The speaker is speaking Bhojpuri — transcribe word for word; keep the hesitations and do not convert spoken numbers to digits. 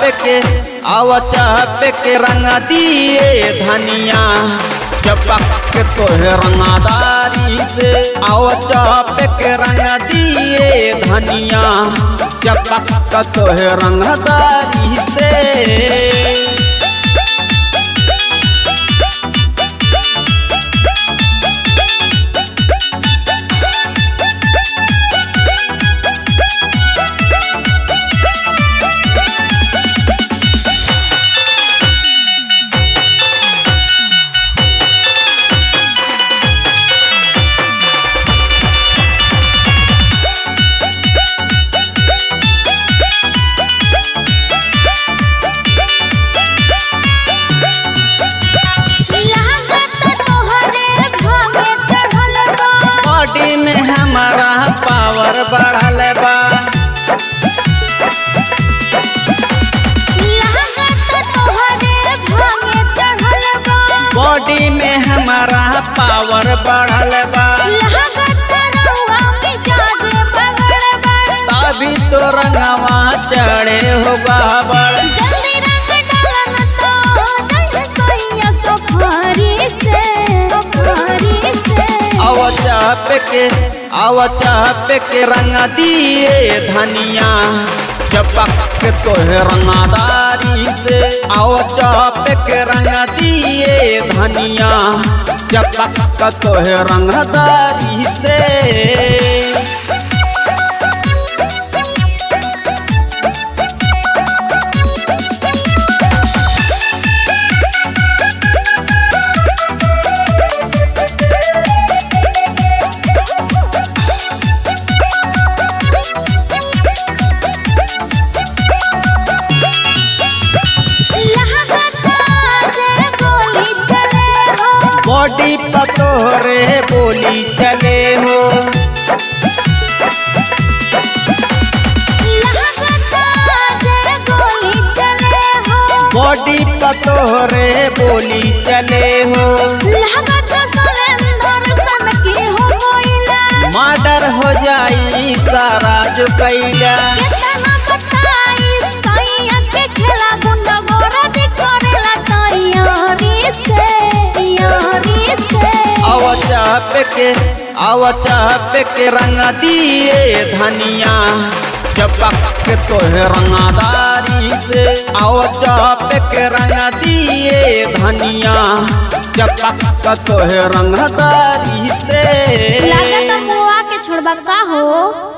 के आवा चाप के रंग दिए धनिया चपक के तोहे रंगदारी से आवा चाप के रंग दिए धनिया चपक के तोहे रंगदारी से। बॉडी में हमारा पावर बढ़ल बा बॉडी में हमारा पावर बढ़ल बा तभी तो रंगवा चढ़े हो बाबड़ चाप के आवा चाप के रंग दिए धनिया चपक के तोहे रंगदारी से आवा चाप के रंग दिए धनिया चपक के तोहे रंगदारी से। बॉडी पतोरे बोली चले हो बॉडी पतोरे बोली चले हो मर्डर हो जाई सारा जो कैला चाप के आवा चाप के रंग दिए धनिया चपक के तोहे रंगदारी से आवा चाप के रंग दिए धनिया चपक के तोहे रंगदारी से। लागत मुआ के छोड़बा का हो।